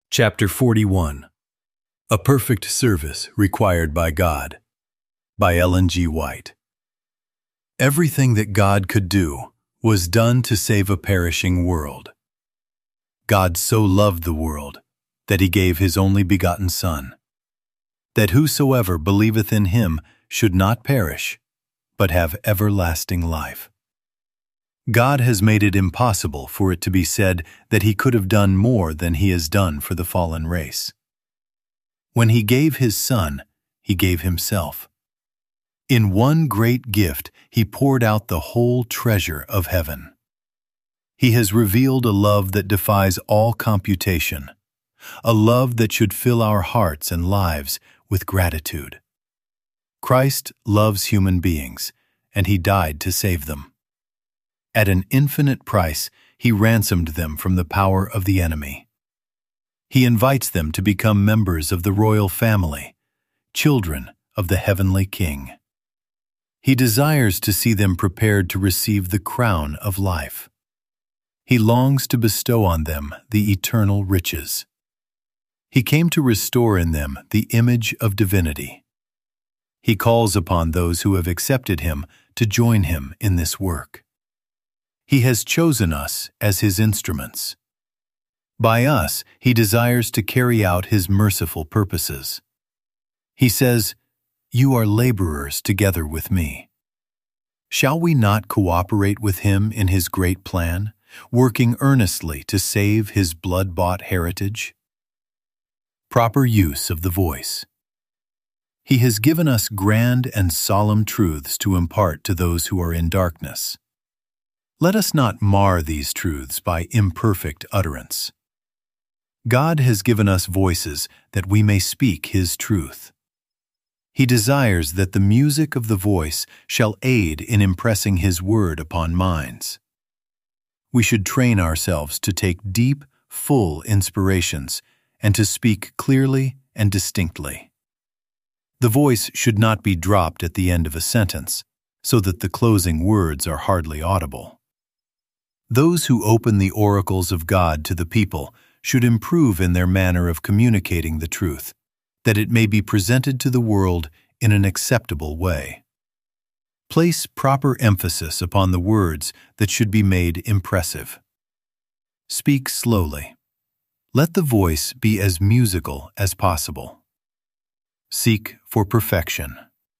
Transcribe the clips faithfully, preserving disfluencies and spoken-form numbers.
Chapter forty-one. A Perfect Service Required by God, by Ellen G. White. Everything that God could do was done to save a perishing world. God so loved the world that he gave his only begotten Son, that whosoever believeth in him should not perish, but have everlasting life. God has made it impossible for it to be said that he could have done more than he has done for the fallen race. When he gave his Son, he gave himself. In one great gift, he poured out the whole treasure of heaven. He has revealed a love that defies all computation, a love that should fill our hearts and lives with gratitude. Christ loves human beings, and he died to save them. At an infinite price, he ransomed them from the power of the enemy. He invites them to become members of the royal family, children of the heavenly King. He desires to see them prepared to receive the crown of life. He longs to bestow on them the eternal riches. He came to restore in them the image of divinity. He calls upon those who have accepted him to join him in this work. He has chosen us as his instruments. By us, he desires to carry out his merciful purposes. He says, "You are laborers together with me." Shall we not cooperate with him in his great plan, working earnestly to save his blood-bought heritage? Proper use of the voice. He has given us grand and solemn truths to impart to those who are in darkness. Let us not mar these truths by imperfect utterance. God has given us voices that we may speak his truth. He desires that the music of the voice shall aid in impressing his word upon minds. We should train ourselves to take deep, full inspirations and to speak clearly and distinctly. The voice should not be dropped at the end of a sentence, so that the closing words are hardly audible. Those who open the oracles of God to the people should improve in their manner of communicating the truth, that it may be presented to the world in an acceptable way. Place proper emphasis upon the words that should be made impressive. Speak slowly. Let the voice be as musical as possible. Seek for perfection.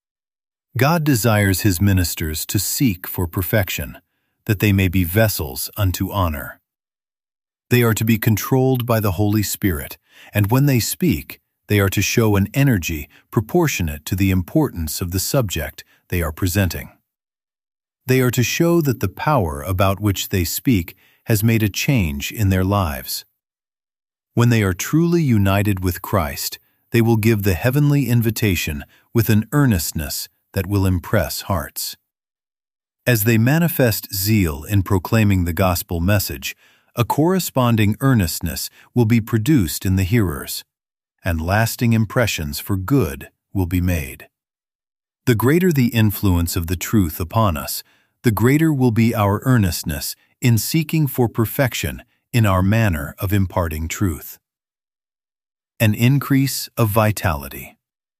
God desires his ministers to seek for perfection, that they may be vessels unto honor. They are to be controlled by the Holy Spirit, and when they speak, they are to show an energy proportionate to the importance of the subject they are presenting. They are to show that the power about which they speak has made a change in their lives. When they are truly united with Christ, they will give the heavenly invitation with an earnestness that will impress hearts. As they manifest zeal in proclaiming the gospel message, a corresponding earnestness will be produced in the hearers, and lasting impressions for good will be made. The greater the influence of the truth upon us, the greater will be our earnestness in seeking for perfection in our manner of imparting truth. An increase of vitality.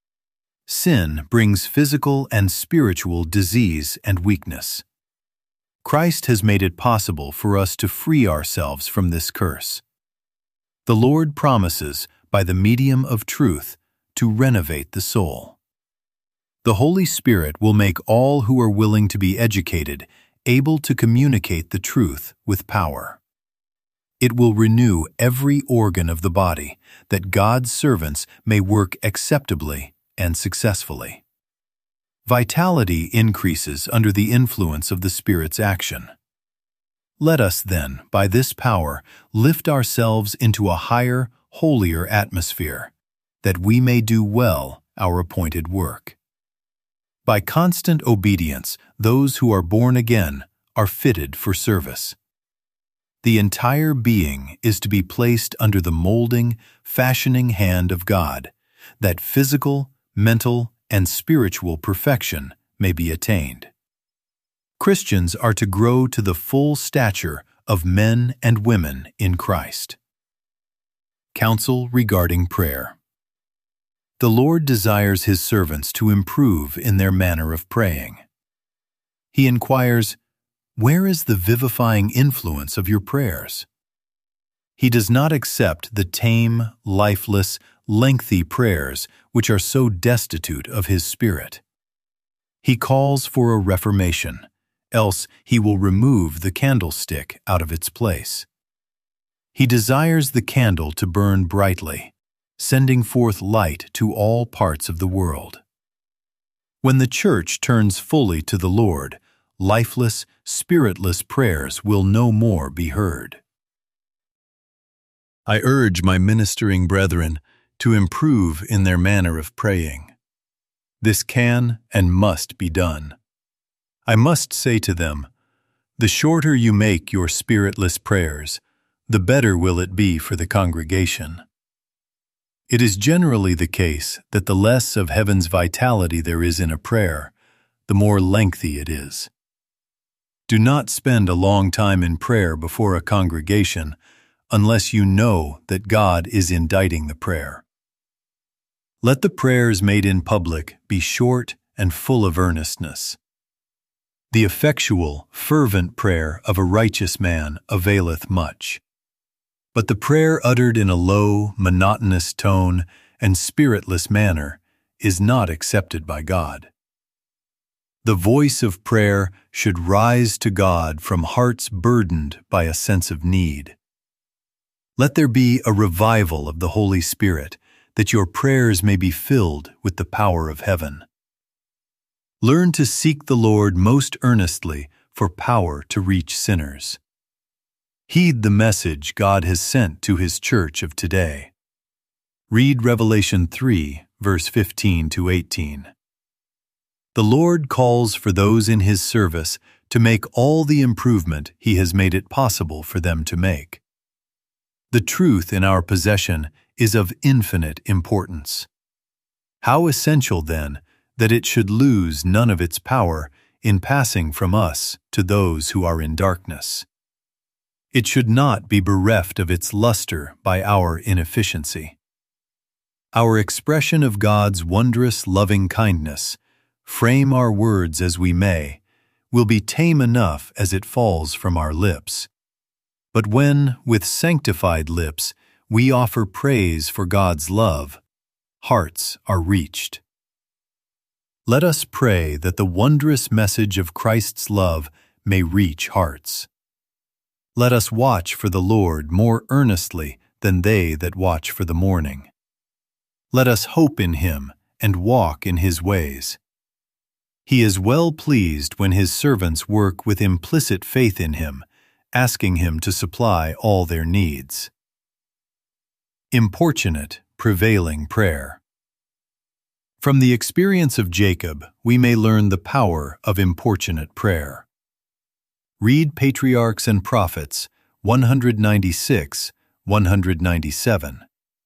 Sin brings physical and spiritual disease and weakness. Christ has made it possible for us to free ourselves from this curse. The Lord promises, by the medium of truth, to renovate the soul. The Holy Spirit will make all who are willing to be educated able to communicate the truth with power. It will renew every organ of the body, that God's servants may work acceptably and successfully. Vitality increases under the influence of the Spirit's action. Let us then, by this power, lift ourselves into a higher, holier atmosphere, that we may do well our appointed work. By constant obedience, those who are born again are fitted for service. The entire being is to be placed under the molding, fashioning hand of God, that physical, mental, and spiritual perfection may be attained. Christians are to grow to the full stature of men and women in Christ. Counsel regarding prayer. The Lord desires His servants to improve in their manner of praying. He inquires, "Where is the vivifying influence of your prayers?" He does not accept the tame, lifeless, lengthy prayers which are so destitute of His Spirit. He calls for a reformation, else He will remove the candlestick out of its place. He desires the candle to burn brightly, sending forth light to all parts of the world. When the church turns fully to the Lord, lifeless, spiritless prayers will no more be heard. I urge my ministering brethren to improve in their manner of praying. This can and must be done. I must say to them, the shorter you make your spiritless prayers, the better will it be for the congregation. It is generally the case that the less of heaven's vitality there is in a prayer, the more lengthy it is. Do not spend a long time in prayer before a congregation unless you know that God is inditing the prayer. Let the prayers made in public be short and full of earnestness. The effectual, fervent prayer of a righteous man availeth much. But the prayer uttered in a low, monotonous tone and spiritless manner is not accepted by God. The voice of prayer should rise to God from hearts burdened by a sense of need. Let there be a revival of the Holy Spirit, that your prayers may be filled with the power of heaven. Learn to seek the Lord most earnestly for power to reach sinners. Heed the message God has sent to His church of today. Read Revelation three, verse fifteen to eighteen. The Lord calls for those in His service to make all the improvement He has made it possible for them to make. The truth in our possession is of infinite importance. How essential, then, that it should lose none of its power in passing from us to those who are in darkness. It should not be bereft of its luster by our inefficiency. Our expression of God's wondrous loving kindness, frame our words as we may, will be tame enough as it falls from our lips. But when, with sanctified lips, we offer praise for God's love, hearts are reached. Let us pray that the wondrous message of Christ's love may reach hearts. Let us watch for the Lord more earnestly than they that watch for the morning. Let us hope in Him and walk in His ways. He is well pleased when His servants work with implicit faith in Him, asking Him to supply all their needs. Importunate, prevailing prayer. From the experience of Jacob, we may learn the power of importunate prayer. Read Patriarchs and Prophets one ninety-six, one ninety-seven.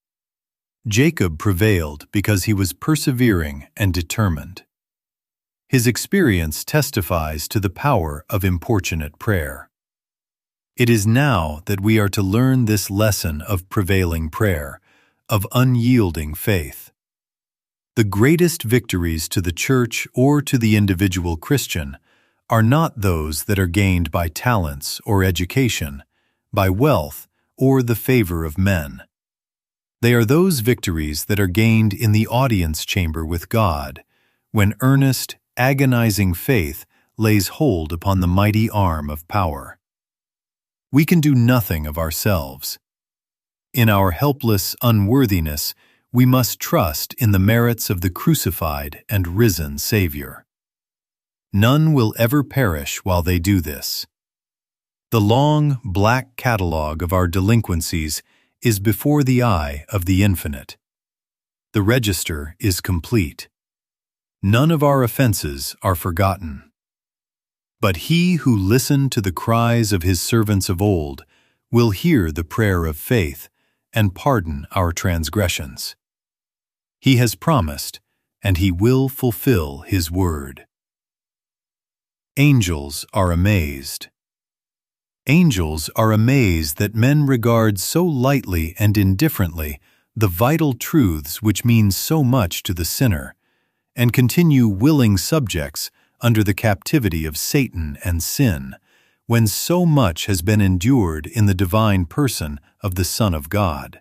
Jacob prevailed because he was persevering and determined. His experience testifies to the power of importunate prayer. It is now that we are to learn this lesson of prevailing prayer, of unyielding faith. The greatest victories to the church or to the individual Christian are not those that are gained by talents or education, by wealth or the favor of men. They are those victories that are gained in the audience chamber with God, when earnest, agonizing faith lays hold upon the mighty arm of power. We can do nothing of ourselves. In our helpless unworthiness, we must trust in the merits of the crucified and risen Savior. None will ever perish while they do this. The long, black catalogue of our delinquencies is before the eye of the Infinite. The register is complete. None of our offenses are forgotten. But He who listened to the cries of His servants of old will hear the prayer of faith and pardon our transgressions. He has promised, and He will fulfill His word. Angels are amazed. Angels are amazed that men regard so lightly and indifferently the vital truths which mean so much to the sinner, and continue willing subjects under the captivity of Satan and sin, when so much has been endured in the divine person of the Son of God.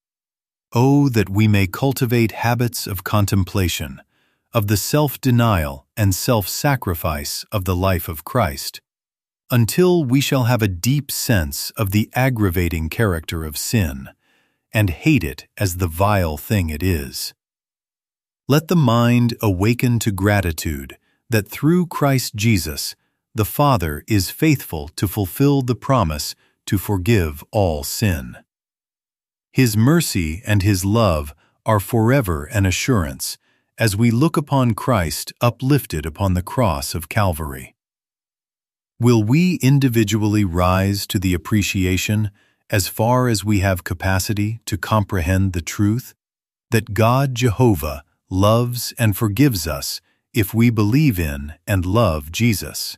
Oh, that we may cultivate habits of contemplation, of the self-denial and self-sacrifice of the life of Christ, until we shall have a deep sense of the aggravating character of sin, and hate it as the vile thing it is. Let the mind awaken to gratitude that through Christ Jesus, the Father is faithful to fulfill the promise to forgive all sin. His mercy and His love are forever an assurance as we look upon Christ uplifted upon the cross of Calvary. Will we individually rise to the appreciation, as far as we have capacity to comprehend the truth, that God Jehovah loves and forgives us if we believe in and love Jesus?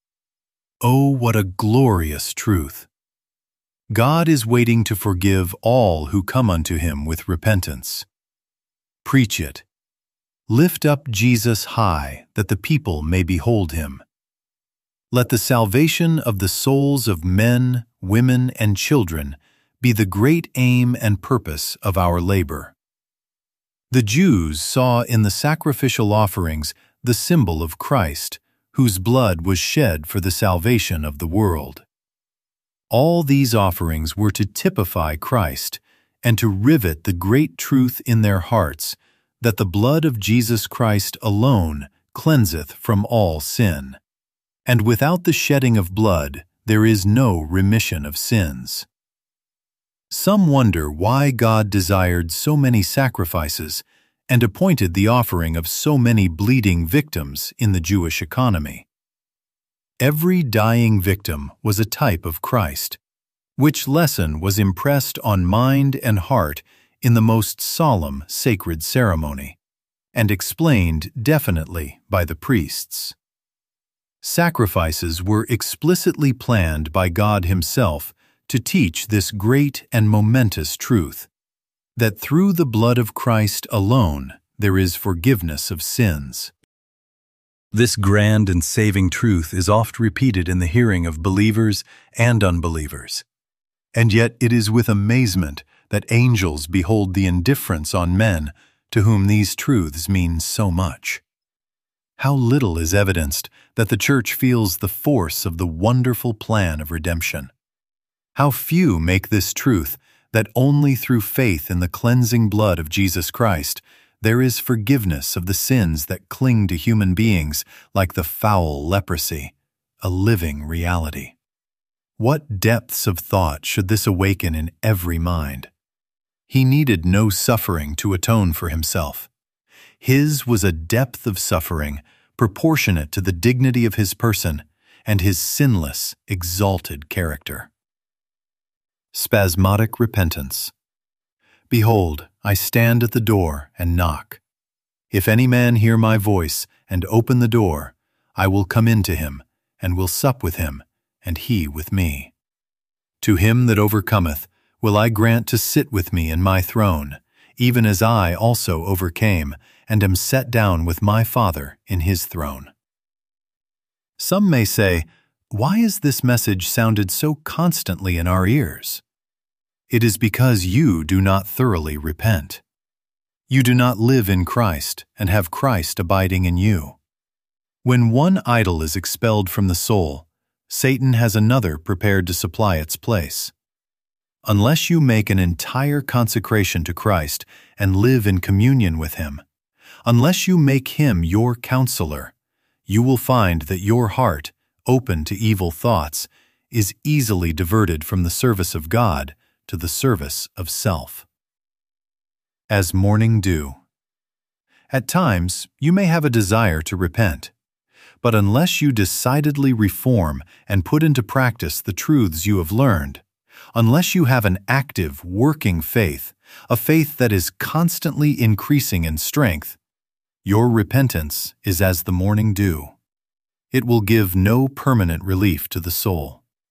Oh, what a glorious truth! God is waiting to forgive all who come unto Him with repentance. Preach it. Lift up Jesus high, that the people may behold Him. Let the salvation of the souls of men, women, and children be the great aim and purpose of our labor. The Jews saw in the sacrificial offerings the symbol of Christ, whose blood was shed for the salvation of the world. All these offerings were to typify Christ and to rivet the great truth in their hearts that the blood of Jesus Christ alone cleanseth from all sin, and without the shedding of blood there is no remission of sins. Some wonder why God desired so many sacrifices and appointed the offering of so many bleeding victims in the Jewish economy. Every dying victim was a type of Christ, which lesson was impressed on mind and heart in the most solemn sacred ceremony, and explained definitely by the priests. Sacrifices were explicitly planned by God Himself to teach this great and momentous truth, that through the blood of Christ alone there is forgiveness of sins. This grand and saving truth is oft repeated in the hearing of believers and unbelievers, and yet it is with amazement that angels behold the indifference on men to whom these truths mean so much. How little is evidenced that the Church feels the force of the wonderful plan of redemption. How few make this truth that only through faith in the cleansing blood of Jesus Christ there is forgiveness of the sins that cling to human beings like the foul leprosy, a living reality. What depths of thought should this awaken in every mind? He needed no suffering to atone for Himself. His was a depth of suffering proportionate to the dignity of His person and His sinless, exalted character. Spasmodic repentance. Behold, I stand at the door and knock. If any man hear my voice and open the door, I will come in to him, and will sup with him, and he with me. To him that overcometh will I grant to sit with me in my throne, even as I also overcame, and am set down with my Father in His throne. Some may say, why is this message sounded so constantly in our ears? It is because you do not thoroughly repent. You do not live in Christ and have Christ abiding in you. When one idol is expelled from the soul, Satan has another prepared to supply its place. Unless you make an entire consecration to Christ and live in communion with Him, unless you make Him your counselor, you will find that your heart, open to evil thoughts, is easily diverted from the service of God to the service of self. As morning dew. At times, you may have a desire to repent, but unless you decidedly reform and put into practice the truths you have learned, unless you have an active, working faith, a faith that is constantly increasing in strength, your repentance is as the morning dew. It will give no permanent relief to the soul.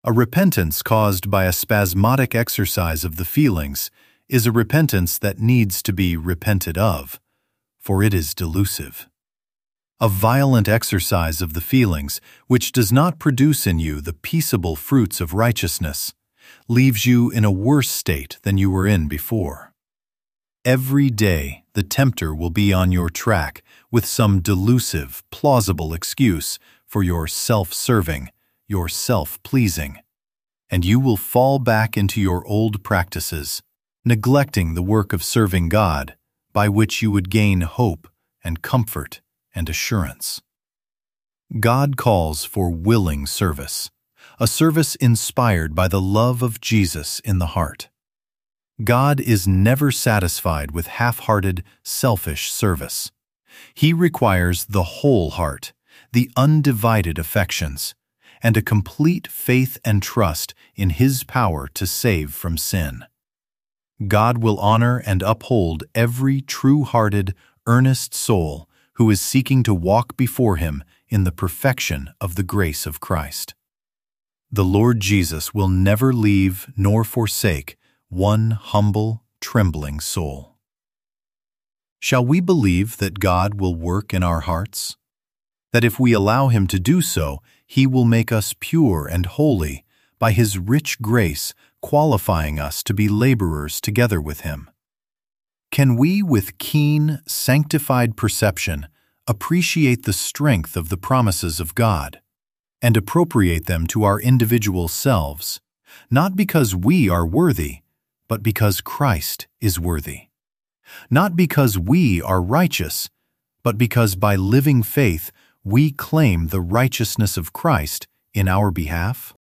A repentance caused by a spasmodic exercise of the feelings is a repentance that needs to be repented of, for it is delusive. A violent exercise of the feelings, which does not produce in you the peaceable fruits of righteousness, leaves you in a worse state than you were in before. Every day the tempter will be on your track with some delusive, plausible excuse for your self-serving, your self-pleasing, and you will fall back into your old practices, neglecting the work of serving God, by which you would gain hope and comfort and assurance. God calls for willing service, a service inspired by the love of Jesus in the heart. God is never satisfied with half-hearted, selfish service. He requires the whole heart, the undivided affections, and a complete faith and trust in His power to save from sin. God will honor and uphold every true-hearted, earnest soul who is seeking to walk before Him in the perfection of the grace of Christ. The Lord Jesus will never leave nor forsake one humble, trembling soul. Shall we believe that God will work in our hearts? That if we allow Him to do so, He will make us pure and holy by His rich grace, qualifying us to be laborers together with Him? Can we, with keen, sanctified perception, appreciate the strength of the promises of God and appropriate them to our individual selves, not because we are worthy, but because Christ is worthy? Not because we are righteous, but because by living faith we claim the righteousness of Christ in our behalf?